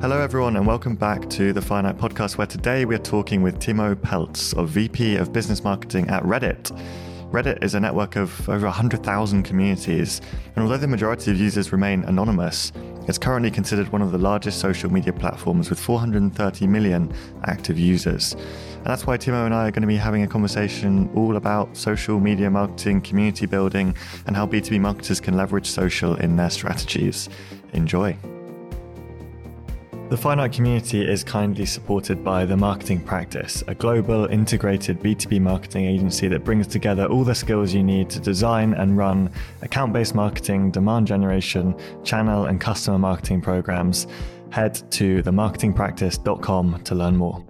Hello everyone and welcome back to the Finite Podcast, where today we're talking with Timo Peltz, of VP of Business Marketing at Reddit. Reddit is a network of over 100,000 communities, and although the majority of users remain anonymous, it's currently considered one of the largest social media platforms with 430 million active users. And that's why Timo and I are going to be having a conversation all about social media marketing, community building, and how B2B marketers can leverage social in their strategies. Enjoy. The Finite community is kindly supported by The Marketing Practice, a global integrated B2B marketing agency that brings together all the skills you need to design and run account-based marketing, demand generation, channel and customer marketing programs. Head to themarketingpractice.com to learn more.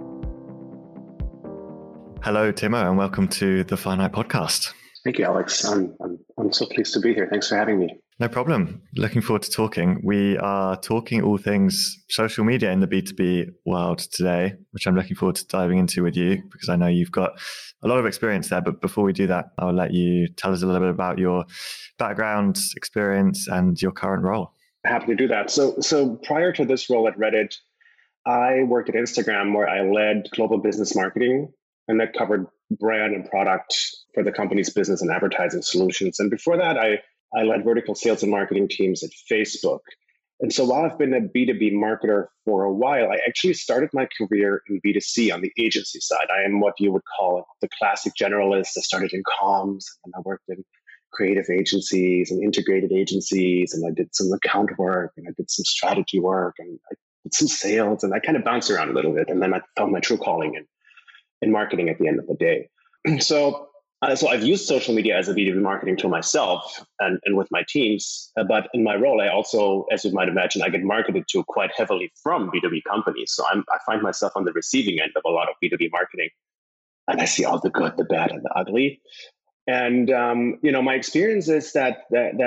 Hello, Timo, and welcome to the Finite Podcast. Thank you, Alex. I'm so pleased to be here. Thanks for having me. No problem. Looking forward to talking. We are talking all things social media in the B2B world today, which I'm looking forward to diving into with you because I know you've got a lot of experience there. But before we do that, I'll let you tell us a little bit about your background, experience, and your current role. Happy to do that. So prior to this role at Reddit, I worked at Instagram where I led global business marketing, and that covered brand and product for the company's business and advertising solutions. And before that, I led vertical sales and marketing teams at Facebook. And so while I've been a B2B marketer for a while, I actually started my career in B2C on the agency side. I am what you would call the classic generalist. I started in comms, and I worked in creative agencies and integrated agencies, and I did some account work, and I did some strategy work, and I did some sales, and I kind of bounced around a little bit. And then I found my true calling in marketing at the end of the day. So I've used social media as a B2B marketing tool myself and with my teams. But in my role, I also, as you might imagine, I get marketed to quite heavily from B2B companies. So I find myself on the receiving end of a lot of B2B marketing. And I see all the good, the bad, and the ugly. And, my experience is that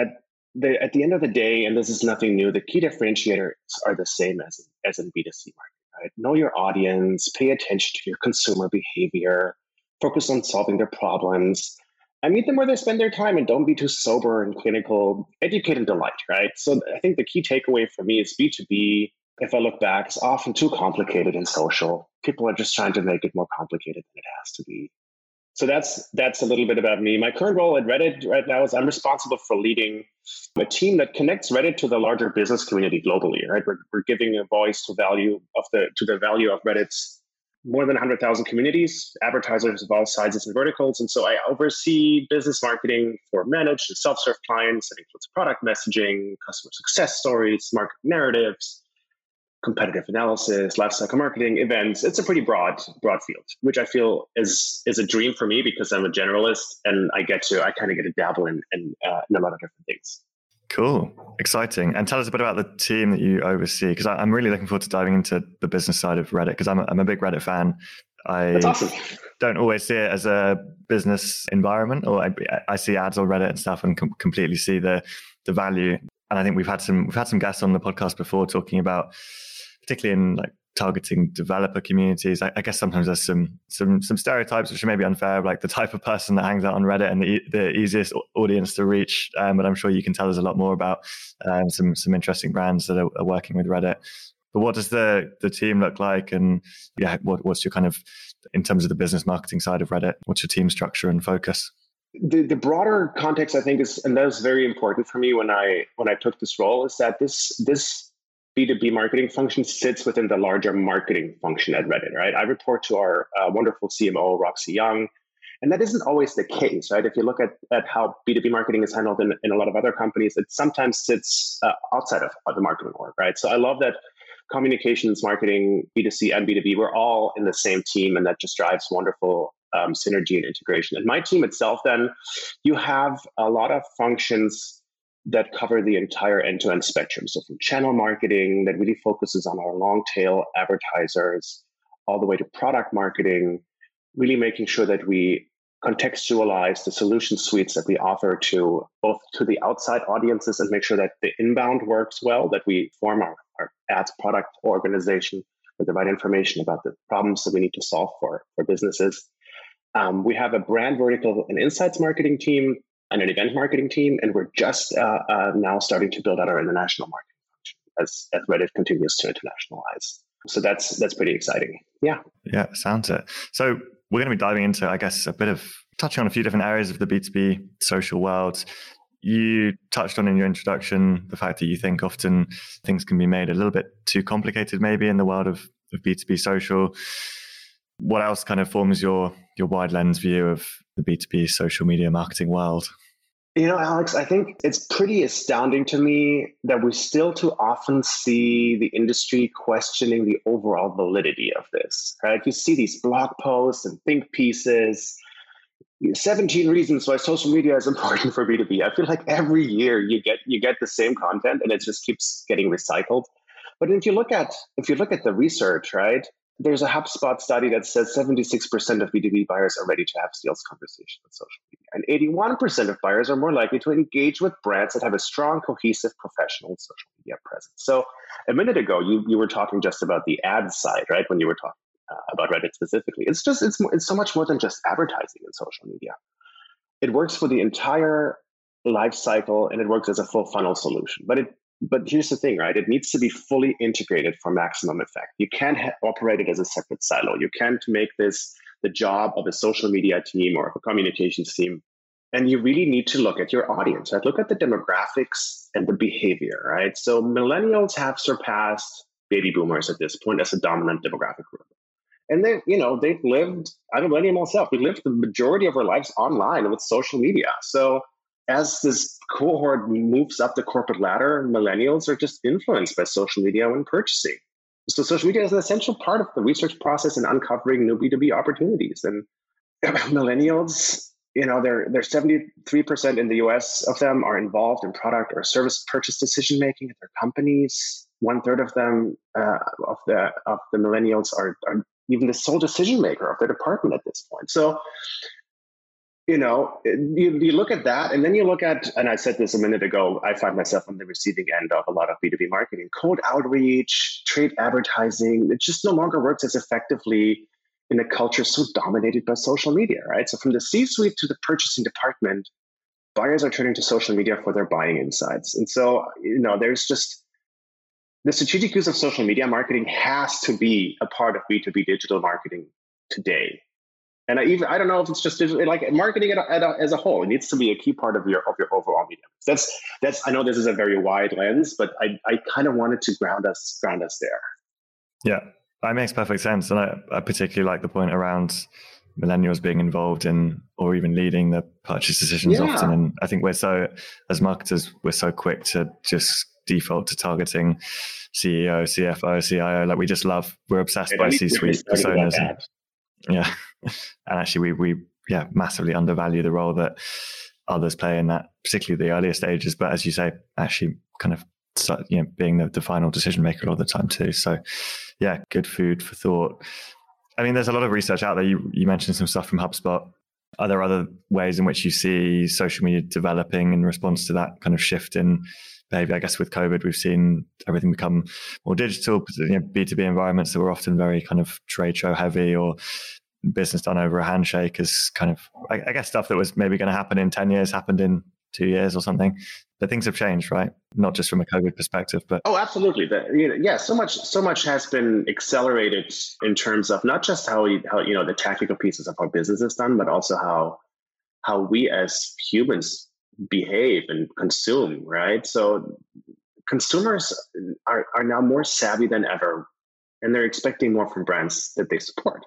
at the end of the day, and this is nothing new, the key differentiators are the same as in B2C marketing, right? Know your audience, pay attention to your consumer behavior, focus on solving their problems, and meet them where they spend their time, and don't be too sober and clinical. Educate and delight, right? So I think the key takeaway for me is B2B, if I look back, is often too complicated in social. People are just trying to make it more complicated than it has to be. So that's a little bit about me. My current role at Reddit right now is I'm responsible for leading a team that connects Reddit to the larger business community globally, right? We're giving a voice to the value of Reddit's more than 100,000 communities, advertisers of all sizes and verticals. And so I oversee business marketing for managed and self-serve clients. That includes product messaging, customer success stories, market narratives, competitive analysis, lifecycle marketing, events. It's a pretty broad field, which I feel is a dream for me because I'm a generalist and I kind of get to dabble in a lot of different things. Cool. Exciting. And tell us a bit about the team that you oversee, because I'm really looking forward to diving into the business side of Reddit, because I'm a big Reddit fan. That's awesome. Don't always see it as a business environment, or I see ads on Reddit and stuff and completely see the value. And I think we've had some guests on the podcast before talking about, particularly in like targeting developer communities. I guess sometimes there's some stereotypes which are maybe unfair, like the type of person that hangs out on Reddit and the easiest audience to reach. But I'm sure you can tell us a lot more about some interesting brands that are working with Reddit. But what does the team look like? And what's your kind of, in terms of the business marketing side of Reddit, what's your team structure and focus? The broader context, I think, is, and that was very important for me when I took this role, is that this B2B marketing function sits within the larger marketing function at Reddit, right? I report to our wonderful CMO, Roxy Young, and that isn't always the case, right? If you look at how B2B marketing is handled in a lot of other companies, it sometimes sits outside of the marketing org, right? So I love that communications, marketing, B2C and B2B, we're all in the same team, and that just drives wonderful synergy and integration. And my team itself, then, you have a lot of functions that cover the entire end-to-end spectrum. So from channel marketing that really focuses on our long tail advertisers, all the way to product marketing, really making sure that we contextualize the solution suites that we offer to both to the outside audiences and make sure that the inbound works well, that we form our ads product organization with the right information about the problems that we need to solve for businesses. We have a brand vertical and insights marketing team and an event marketing team, and we're just now starting to build out our international marketing function. as Reddit continues to internationalize. So that's pretty exciting. Yeah. Yeah, sounds it. So we're going to be diving into, I guess, a bit of touching on a few different areas of the B2B social world. You touched on in your introduction the fact that you think often things can be made a little bit too complicated, maybe in the world of B2B social. What else kind of forms your wide lens view of the B2B social media marketing world? Alex, I think it's pretty astounding to me that we still too often see the industry questioning the overall validity of this, right? You see these blog posts and think pieces, 17 reasons why social media is important for B2B. I feel like every year you get the same content and it just keeps getting recycled. But if you look at the research, right, there's a HubSpot study that says 76% of B2B buyers are ready to have sales conversations on social media. And 81% of buyers are more likely to engage with brands that have a strong, cohesive, professional social media presence. So a minute ago, you were talking just about the ad side, right? When you were talking about Reddit specifically. It's so much more than just advertising in social media. It works for the entire life cycle and it works as a full funnel solution. But here's the thing, right? It needs to be fully integrated for maximum effect. You can't operate it as a separate silo. You can't make this the job of a social media team or of a communications team. And you really need to look at your audience, right? Look at the demographics and the behavior, right? So millennials have surpassed baby boomers at this point as a dominant demographic group. And they've lived, I'm a millennial myself, we lived the majority of our lives online with social media. So as this cohort moves up the corporate ladder, millennials are just influenced by social media when purchasing. So social media is an essential part of the research process in uncovering new B2B opportunities. And millennials, they're 73% in the US of them are involved in product or service purchase decision making at their companies. 1/3 of them, of the millennials are even the sole decision maker of their department at this point. So you look at that and then you look at, and I said this a minute ago, I find myself on the receiving end of a lot of B2B marketing, cold outreach, trade advertising. It just no longer works as effectively in a culture so dominated by social media, right? So from the C-suite to the purchasing department, buyers are turning to social media for their buying insights. And so, there's just the strategic use of social media marketing has to be a part of B2B digital marketing today. And I don't know if it's just digital, like marketing as a whole. It needs to be a key part of your overall media. That's I know this is a very wide lens, but I kind of wanted to ground us there. Yeah, that makes perfect sense, and I particularly like the point around millennials being involved in or even leading the purchase decisions often. And I think as marketers, we're so quick to just default to targeting CEO, CFO, CIO. Like we're obsessed by C-suite personas. Yeah. And actually we massively undervalue the role that others play in that, particularly the earlier stages. But as you say, actually kind of, being the final decision maker all the time too. So yeah, good food for thought. I mean, there's a lot of research out there. You mentioned some stuff from HubSpot. Are there other ways in which you see social media developing in response to that kind of shift in behavior? I guess with COVID, we've seen everything become more digital. B2B environments that were often very kind of trade show heavy or business done over a handshake is kind of, I guess, stuff that was maybe going to happen in 10 years happened in 2 years or something. But things have changed, right? Not just from a COVID perspective, but absolutely. So much has been accelerated in terms of not just how the tactical pieces of our business is done, but also how we as humans behave and consume, right? So consumers are now more savvy than ever, and they're expecting more from brands that they support.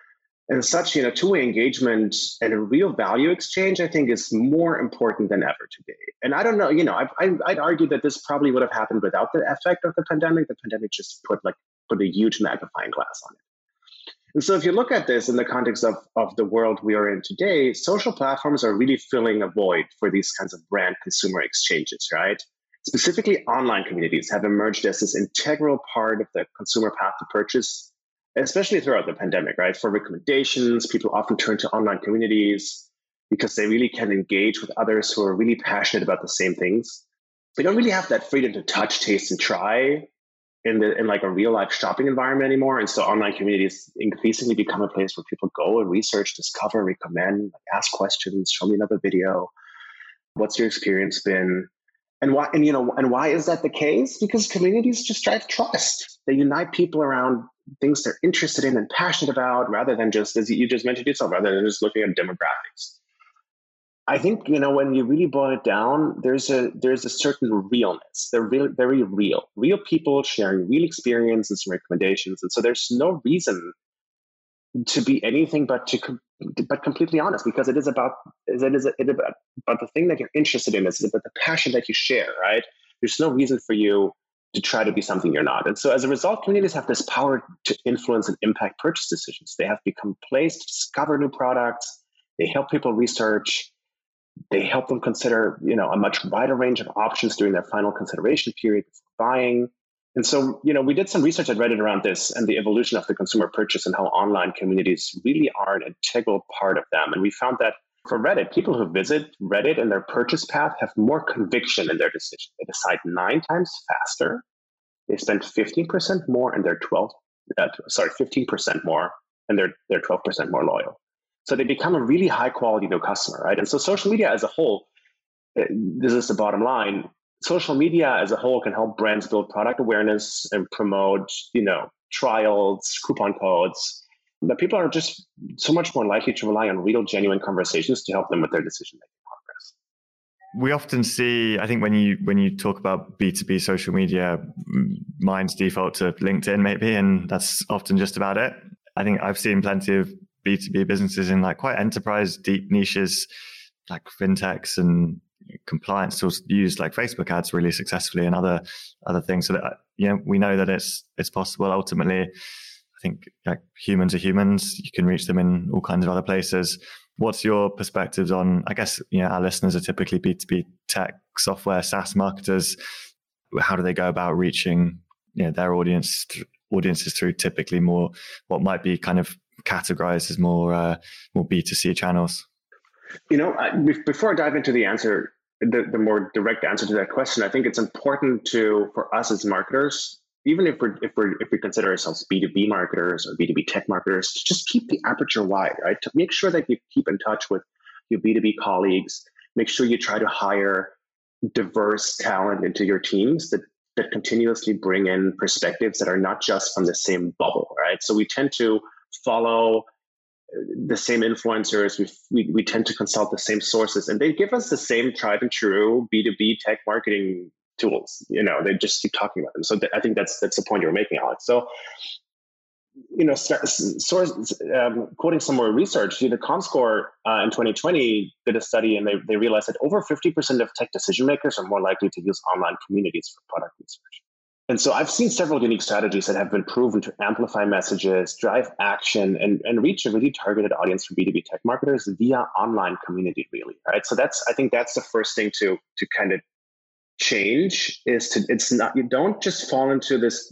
And such, two-way engagement and a real value exchange, I think, is more important than ever today. And I don't know, I'd argue that this probably would have happened without the effect of the pandemic. The pandemic just put a huge magnifying glass on it. And so if you look at this in the context of the world we are in today, social platforms are really filling a void for these kinds of brand consumer exchanges, right? Specifically, online communities have emerged as this integral part of the consumer path to purchase, especially throughout the pandemic, right? For recommendations, people often turn to online communities because they really can engage with others who are really passionate about the same things. We don't really have that freedom to touch, taste, and try in like a real life shopping environment anymore. And so online communities increasingly become a place where people go and research, discover, recommend, ask questions, show me another video. What's your experience been? And why is that the case? Because communities just drive trust. They unite people around things they're interested in and passionate about, rather than just, as you just mentioned yourself, rather than just looking at demographics. I think, when you really boil it down, there's a certain realness. They're very real people sharing real experiences and recommendations. And so there's no reason to be anything but completely honest, because it is about the thing that you're interested in. It's about the passion that you share, right? There's no reason for you to try to be something you're not. And so as a result, communities have this power to influence and impact purchase decisions. They have become placed to discover new products. They help people research. They help them consider, a much wider range of options during their final consideration period before buying. And so, we did some research at Reddit around this and the evolution of the consumer purchase and how online communities really are an integral part of them. And we found that for Reddit, people who visit Reddit and their purchase path have more conviction in their decision. They decide 9 times faster. They spend 15% more and they're 15% more, and they're 12% more loyal. So they become a really high quality new customer, right? And so social media as a whole, this is the bottom line. Social media as a whole can help brands build product awareness and promote, trials, coupon codes. But people are just so much more likely to rely on real, genuine conversations to help them with their decision-making progress. We often see, I think when you talk about B2B social media, mine's default to LinkedIn maybe, and that's often just about it. I think I've seen plenty of B2B businesses in like quite enterprise deep niches like fintechs and compliance tools use like Facebook ads really successfully and other things. So that, we know that it's possible. Ultimately, I think like humans are humans. You can reach them in all kinds of other places. What's your perspectives on, I guess, our listeners are typically B2B tech, software, SaaS marketers. How do they go about reaching, their audiences through typically more what might be kind of categorized as more B2C channels? Before I dive into the answer, the more direct answer to that question, I think it's important for us as marketers, even if we consider ourselves B2B marketers or B2B tech marketers, to just keep the aperture wide, right? To make sure that you keep in touch with your B2B colleagues, make sure you try to hire diverse talent into your teams that continuously bring in perspectives that are not just from the same bubble, right? So we tend to follow the same influencers, we tend to consult the same sources, and they give us the same tried and true B2B tech marketing tools. They just keep talking about them. So I think that's the point you were making, Alex. So, quoting some more research, the Comscore in 2020 did a study, and they realized that over 50% of tech decision makers are more likely to use online communities for product research. And so I've seen several unique strategies that have been proven to amplify messages, drive action, and reach a really targeted audience for B2B tech marketers via online community, really, right? So I think that's the first thing to kind of change you don't just fall into this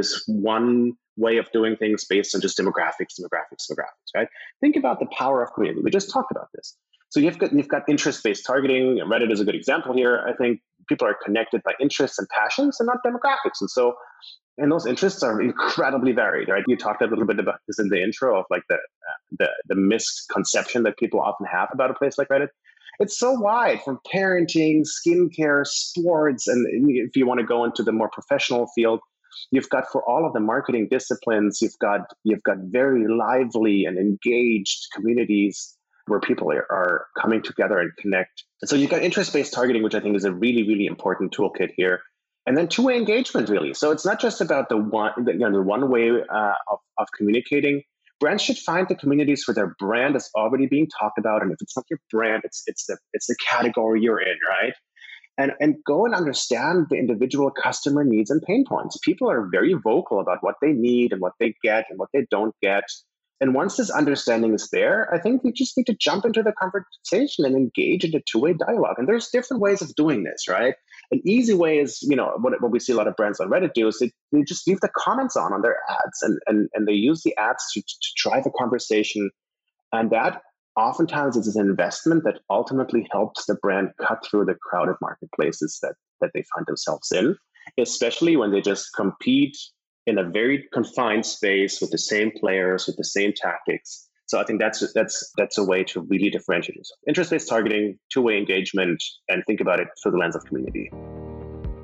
one way of doing things based on just demographics, right? Think about the power of community. We just talked about this. So you've got interest-based targeting. Reddit is a good example here. I think people are connected by interests and passions and not demographics. And those interests are incredibly varied, right? You talked a little bit about this in the intro of like the misconception that people often have about a place like Reddit. It's so wide, from parenting, skincare, sports, and if you want to go into the more professional field, you've got, for all of the marketing disciplines, you've got very lively and engaged communities where people are coming together and connect. And so you've got interest-based targeting, which I think is a really, really important toolkit here. And then two-way engagement, really. So it's not just about the one way of communicating. Brands should find the communities where their brand is already being talked about. And if it's not your brand, it's the category you're in, right? And go and understand the individual customer needs and pain points. People are very vocal about what they need and what they get and what they don't get. And once this understanding is there, I think we just need to jump into the conversation and engage in a two-way dialogue. And there's different ways of doing this, right? An easy way is, what we see a lot of brands on Reddit do is they just leave the comments on their ads, and they use the ads to drive a conversation. And that oftentimes is an investment that ultimately helps the brand cut through the crowded marketplaces that they find themselves in, especially when they just compete in a very confined space with the same players, with the same tactics. So I think that's a way to really differentiate yourself. Interest-based targeting, two-way engagement, and think about it through the lens of community.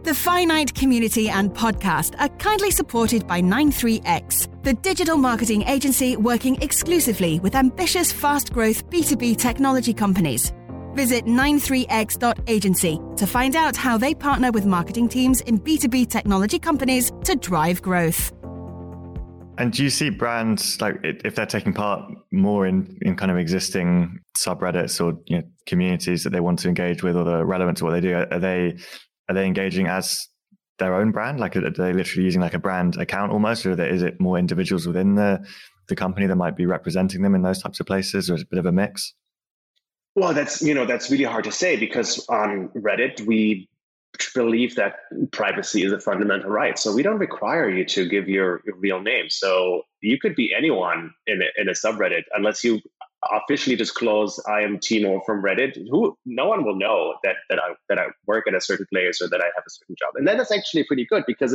The Finite community and podcast are kindly supported by 93X, the digital marketing agency working exclusively with ambitious, fast-growth B2B technology companies. Visit 93x.agency to find out how they partner with marketing teams in B2B technology companies to drive growth. And do you see brands, like if they're taking part more in kind of existing subreddits or communities that they want to engage with or that are relevant to what they do, are they engaging as their own brand? Like, are they literally using like a brand account almost, or is it more individuals within the company that might be representing them in those types of places, or is it a bit of a mix? Well, that's really hard to say, because on Reddit, we believe that privacy is a fundamental right. So we don't require you to give your real name. So you could be anyone in a subreddit, unless you officially disclose I am Timo from Reddit. No one will know that I work at a certain place or that I have a certain job. And that is actually pretty good, because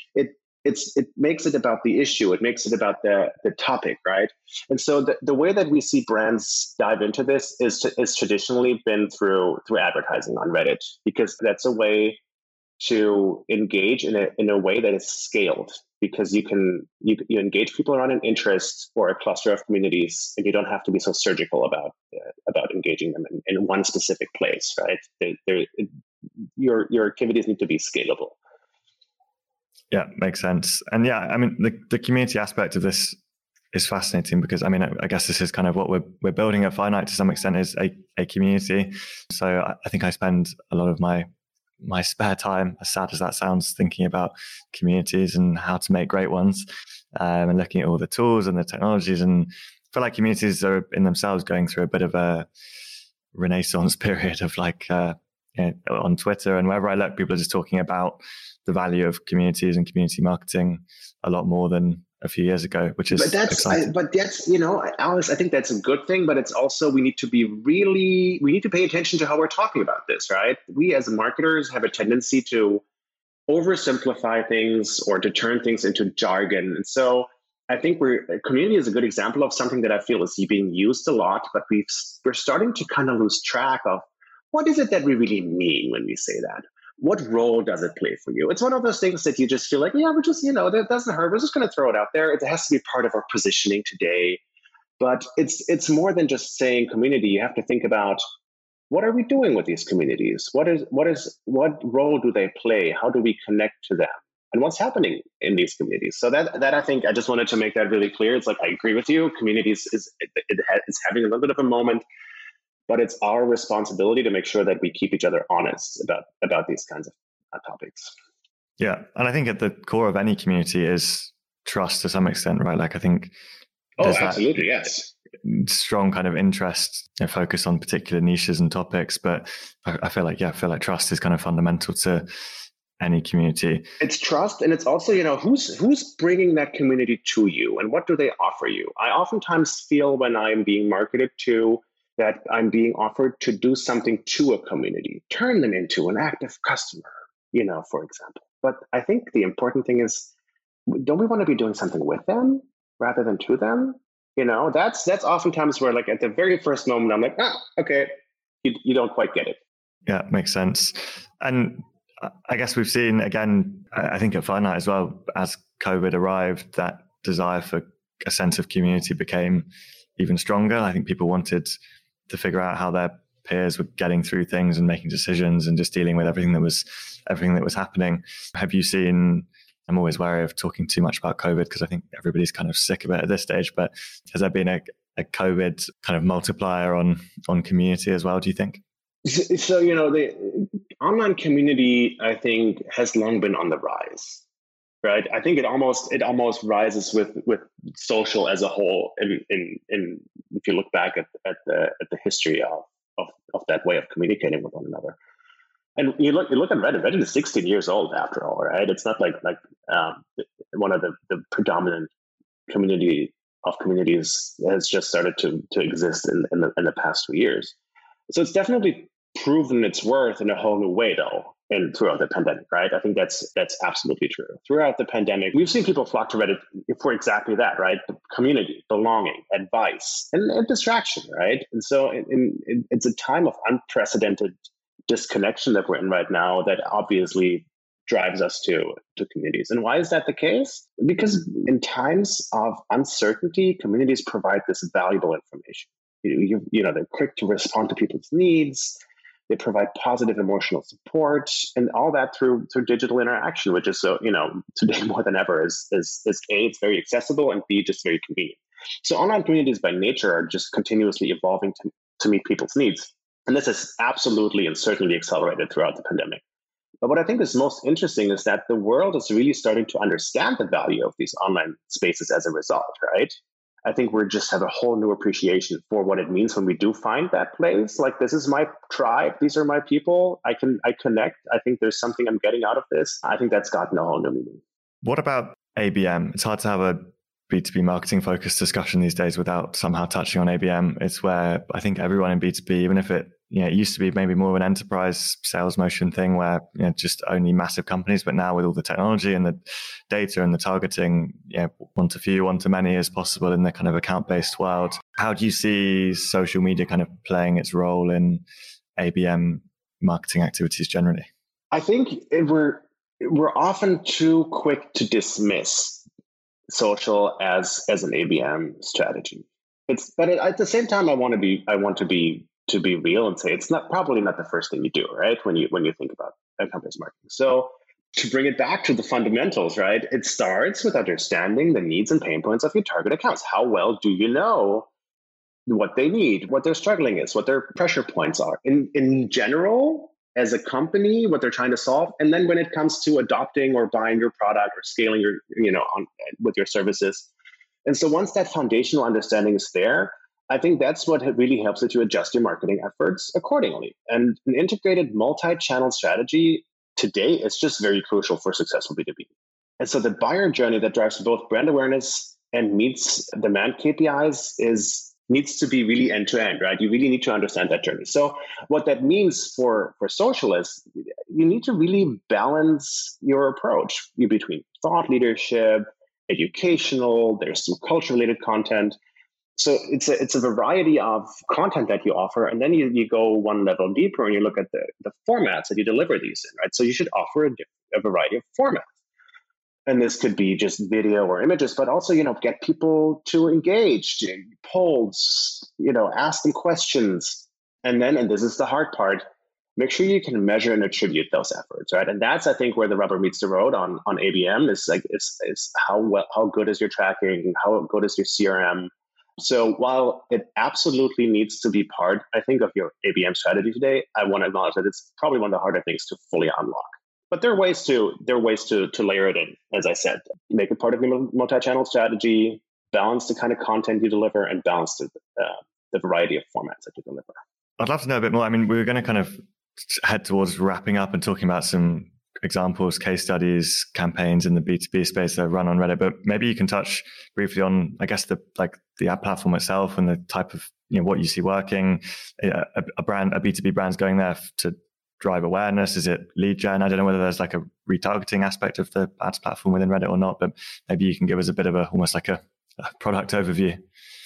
it makes it about the issue. It makes it about the topic, right? And so the way that we see brands dive into this is traditionally been through advertising on Reddit, because that's a way to engage in a way that is scaled, because you engage people around an interest or a cluster of communities, and you don't have to be so surgical about engaging them in one specific place, right? Your activities need to be scalable. Yeah, makes sense. And yeah, I mean, the community aspect of this is fascinating, because I mean, I guess this is kind of what we're building at Finite to some extent, is a community. So I think I spend a lot of my spare time, as sad as that sounds, thinking about communities and how to make great ones, and looking at all the tools and the technologies. And I feel like communities are in themselves going through a bit of a renaissance period of like, on Twitter and wherever I look, people are just talking about the value of communities and community marketing a lot more than a few years ago, which is exciting. But that's, Alice, I think that's a good thing, but it's also, we need to pay attention to how we're talking about this, right? We as marketers have a tendency to oversimplify things or to turn things into jargon. And so I think community is a good example of something that I feel is being used a lot, but we're starting to kind of lose track of what is it that we really mean when we say that. What role does it play for you? It's one of those things that you just feel like, yeah, we're just, that doesn't hurt. We're just going to throw it out there. It has to be part of our positioning today. But it's more than just saying community. You have to think about, what are we doing with these communities? What role do they play? How do we connect to them? And what's happening in these communities? So that I think I just wanted to make that really clear. It's like, I agree with you. Communities is having a little bit of a moment. But it's our responsibility to make sure that we keep each other honest about these kinds of topics. Yeah. And I think at the core of any community is trust to some extent, right? Like, I think absolutely, yes. Strong kind of interest and focus on particular niches and topics. But I feel like trust is kind of fundamental to any community. It's trust. And it's also, who's bringing that community to you and what do they offer you? I oftentimes feel when I'm being marketed to, that I'm being offered to do something to a community, turn them into an active customer, for example. But I think the important thing is, don't we want to be doing something with them rather than to them? That's oftentimes where, like, at the very first moment, I'm like, okay, you don't quite get it. Yeah, makes sense. And I guess we've seen, again, I think at Finite as well, as COVID arrived, that desire for a sense of community became even stronger. I think people wanted to figure out how their peers were getting through things and making decisions and just dealing with everything that was happening. Have you seen, I'm always wary of talking too much about COVID because I think everybody's kind of sick of it at this stage, but has there been a COVID kind of multiplier on community as well, do you think? So, the online community, I think, has long been on the rise. Right. I think it almost rises with social as a whole. In if you look back at the history of that way of communicating with one another, and you look at Reddit. Reddit is 16 years old after all, right? It's not like one of the predominant communities has just started to exist in the past 2 years. So it's definitely proven its worth in a whole new way, though. And throughout the pandemic, right? I think that's absolutely true. Throughout the pandemic, we've seen people flock to Reddit for exactly that, right? The community, belonging, advice, and distraction, right? And so it's a time of unprecedented disconnection that we're in right now that obviously drives us to communities. And why is that the case? Because in times of uncertainty, communities provide this valuable information. They're quick to respond to people's needs. They provide positive emotional support, and all that through digital interaction, which is today more than ever is A, it's very accessible, and B, just very convenient. So online communities by nature are just continuously evolving to meet people's needs. And this is absolutely and certainly accelerated throughout the pandemic. But what I think is most interesting is that the world is really starting to understand the value of these online spaces as a result, right? I think we just have a whole new appreciation for what it means when we do find that place. Like, this is my tribe. These are my people. I connect. I think there's something I'm getting out of this. I think that's gotten a whole new meaning. What about ABM? It's hard to have a B2B marketing focused discussion these days without somehow touching on ABM. It's where I think everyone in B2B, even if it used to be maybe more of an enterprise sales motion thing where just only massive companies, but now with all the technology and the data and the targeting, one to few, one to many as possible in the kind of account-based world. How do you see social media kind of playing its role in ABM marketing activities generally? I think we're often too quick to dismiss social as an ABM strategy. But at the same time, I want to be real and say it's probably not the first thing you do, right? When you think about account-based marketing. So to bring it back to the fundamentals, right? It starts with understanding the needs and pain points of your target accounts. How well do you know what they need, what their struggling is, what their pressure points are in general as a company, what they're trying to solve. And then when it comes to adopting or buying your product or scaling with your services. And so once that foundational understanding is there, I think that's what really helps you to adjust your marketing efforts accordingly. And an integrated multi-channel strategy today is just very crucial for successful B2B. And so the buyer journey that drives both brand awareness and meets demand KPIs needs to be really end-to-end, right? You really need to understand that journey. So what that means for social is you need to really balance your approach between thought leadership, educational, there's some culture-related content. So it's a variety of content that you offer, and then you go one level deeper and you look at the formats that you deliver these in, right? So you should offer a variety of formats. And this could be just video or images, but also, get people to engage, polls, ask them questions. And this is the hard part, make sure you can measure and attribute those efforts, right? And that's, I think, where the rubber meets the road on ABM is how good is your tracking, how good is your CRM. So while it absolutely needs to be part, I think, of your ABM strategy today, I want to acknowledge that it's probably one of the harder things to fully unlock. But there are ways to layer it in, as I said, make it part of your multi-channel strategy, balance the kind of content you deliver, and balance the variety of formats that you deliver. I'd love to know a bit more. I mean, we were going to kind of head towards wrapping up and talking about some examples, case studies, campaigns in the B2B space that run on Reddit, but maybe you can touch briefly on, I guess, the app platform itself and the type of, what you see working. A B2B brand's going there to drive awareness? Is it lead gen? I don't know whether there's like a retargeting aspect of the ads platform within Reddit or not, but maybe you can give us a bit of almost like a product overview.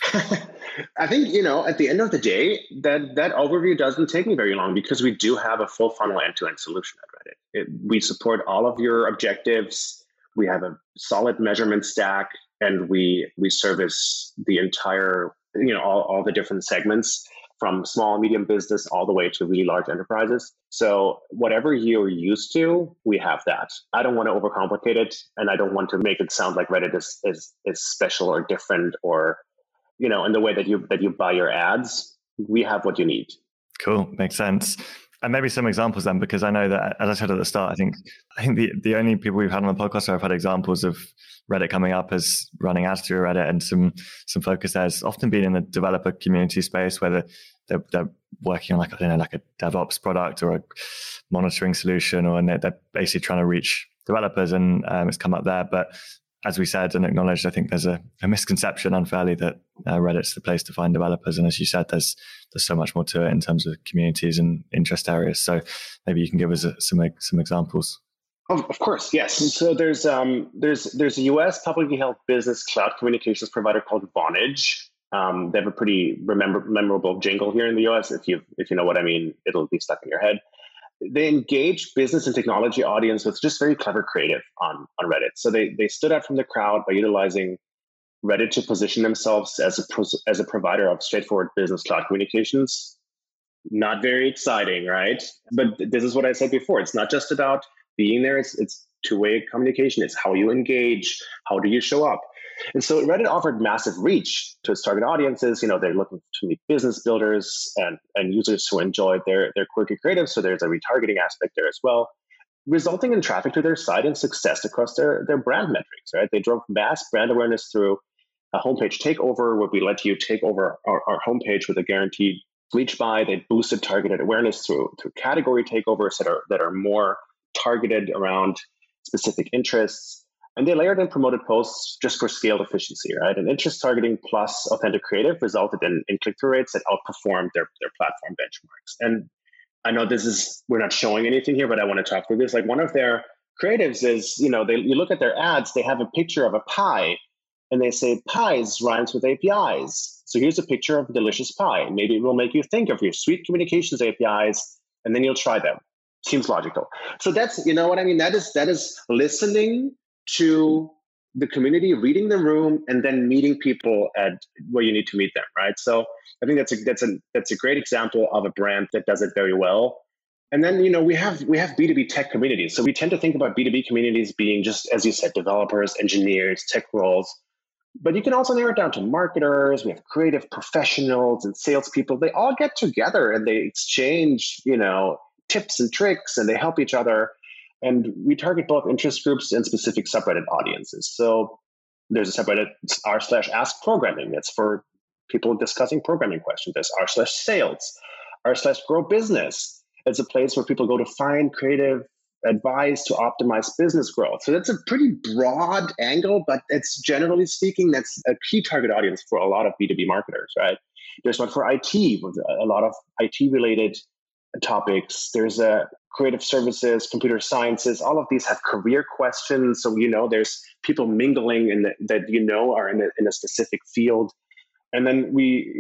I think, at the end of the day, that overview doesn't take me very long because we do have a full funnel end-to-end solution at Reddit. We support all of your objectives. We have a solid measurement stack, and we service the entire, all the different segments from small and medium business all the way to really large enterprises. So whatever you're used to, we have that. I don't want to overcomplicate it, and I don't want to make it sound like Reddit is special or different or, in the way that you buy your ads. We have what you need. Cool. Makes sense. And maybe some examples then, because I know that, as I said at the start, I think the only people we've had on the podcast where I've had examples of Reddit coming up as running ads through Reddit and some focus there has often been in the developer community space where they're working on like a DevOps product or a monitoring solution, or they're basically trying to reach developers, and it's come up there. But as we said and acknowledged, I think there's a misconception unfairly that Reddit's the place to find developers. And as you said, there's so much more to it in terms of communities and interest areas. So maybe you can give us some examples. Of course, yes. So there's a US publicly held business cloud communications provider called Vonage. They have a pretty memorable jingle here in the US. If you know what I mean, it'll be stuck in your head. they engage business and technology audience with just very clever creative on Reddit. So they stood out from the crowd by utilizing Reddit to position themselves as a provider of straightforward business cloud communications. Not very exciting, right? But this is what I said before. It's not just about being there. It's two-way communication. It's how you engage. How do you show up? And so Reddit offered massive reach to its target audiences. They're looking to meet business builders and users who enjoy their quirky creative. So there's a retargeting aspect there as well, resulting in traffic to their site and success across their brand metrics, right? They drove mass brand awareness through a homepage takeover, where we let you take over our homepage with a guaranteed reach by. They boosted targeted awareness through category takeovers that are more targeted around specific interests. And they layered in promoted posts just for scaled efficiency, right? And interest targeting plus authentic creative resulted in click-through rates that outperformed their platform benchmarks. And I know we're not showing anything here, but I want to talk through this. Like, one of their creatives is, you look at their ads, they have a picture of a pie, and they say pies rhymes with APIs. So here's a picture of a delicious pie. Maybe it will make you think of your sweet communications APIs, and then you'll try them. Seems logical. So that's, what I mean? That is listening to the community, reading the room, and then meeting people at where you need to meet them, right? So I think that's a great example of a brand that does it very well. And then, we have B2B tech communities. So we tend to think about B2B communities being just, as you said, developers, engineers, tech roles. But you can also narrow it down to marketers. We have creative professionals and salespeople. They all get together and they exchange, tips and tricks, and they help each other. And we target both interest groups and specific subreddit audiences. So there's a subreddit r/ask programming. That's for people discussing programming questions. There's r/sales, r/grow business. It's a place where people go to find creative advice to optimize business growth. So that's a pretty broad angle, but it's generally speaking, that's a key target audience for a lot of B2B marketers, right? There's one for IT with a lot of IT related topics. There's a creative services, computer sciences. All of these have career questions. So, there's people mingling that are in a specific field. And then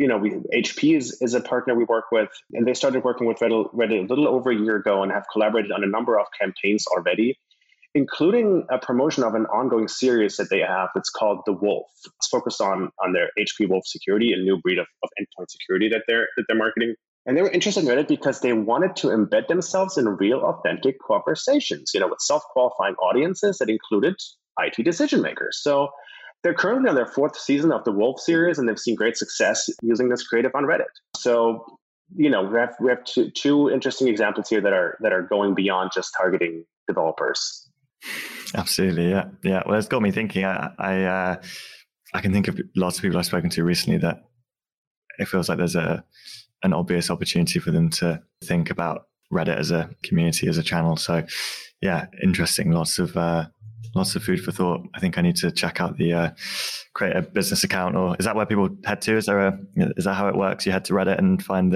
HP is a partner we work with, and they started working with Reddit a little over a year ago and have collaborated on a number of campaigns already, including a promotion of an ongoing series that they have. It's called The Wolf. It's focused on their HP Wolf security, a new breed of endpoint security that they're marketing. And they were interested in Reddit because they wanted to embed themselves in real, authentic conversations, with self-qualifying audiences that included IT decision makers. So they're currently on their 4th season of the Wolf series, and they've seen great success using this creative on Reddit. So, we have two interesting examples here that are going beyond just targeting developers. Absolutely, yeah. Well, it's got me thinking. I can think of lots of people I've spoken to recently that it feels like there's an obvious opportunity for them to think about Reddit as a community, as a channel. So, yeah, interesting. Lots of food for thought. I think I need to check out the create a business account, or is that where people head to? Is that how it works? You head to Reddit and find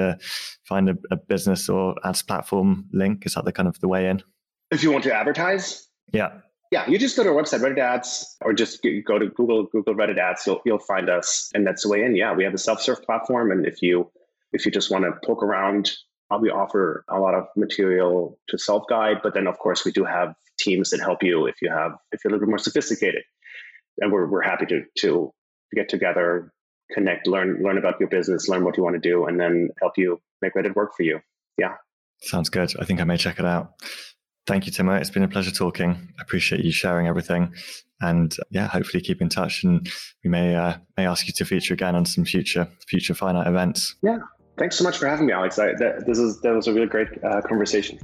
a business or ads platform link? Is that the kind of the way in? If you want to advertise? Yeah, you just go to our website, Reddit Ads, or just go to Google Reddit Ads. You'll find us, and that's the way in. Yeah, we have a self-serve platform, and if you just want to poke around, we offer a lot of material to self-guide, but then of course we do have teams that help you if you're a little bit more sophisticated. And we're happy to get together, connect, learn about your business, learn what you want to do, and then help you make Reddit work for you. Yeah. Sounds good. I think I may check it out. Thank you, Timo. It's been a pleasure talking. I appreciate you sharing everything. And hopefully keep in touch, and we may ask you to feature again on some future Finite events. Yeah. Thanks so much for having me, Alex. That was a really great conversation.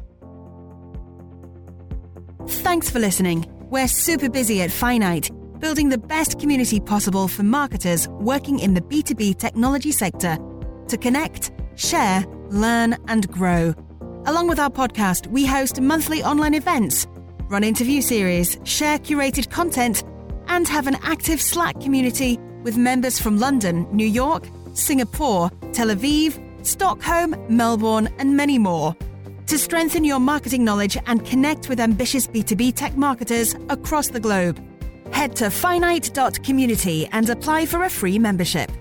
Thanks for listening. We're super busy at Finite, building the best community possible for marketers working in the B2B technology sector to connect, share, learn, and grow. Along with our podcast, we host monthly online events, run interview series, share curated content, and have an active Slack community with members from London, New York, Singapore, Tel Aviv, Stockholm, Melbourne, and many more. To strengthen your marketing knowledge and connect with ambitious B2B tech marketers across the globe, head to finite.community and apply for a free membership.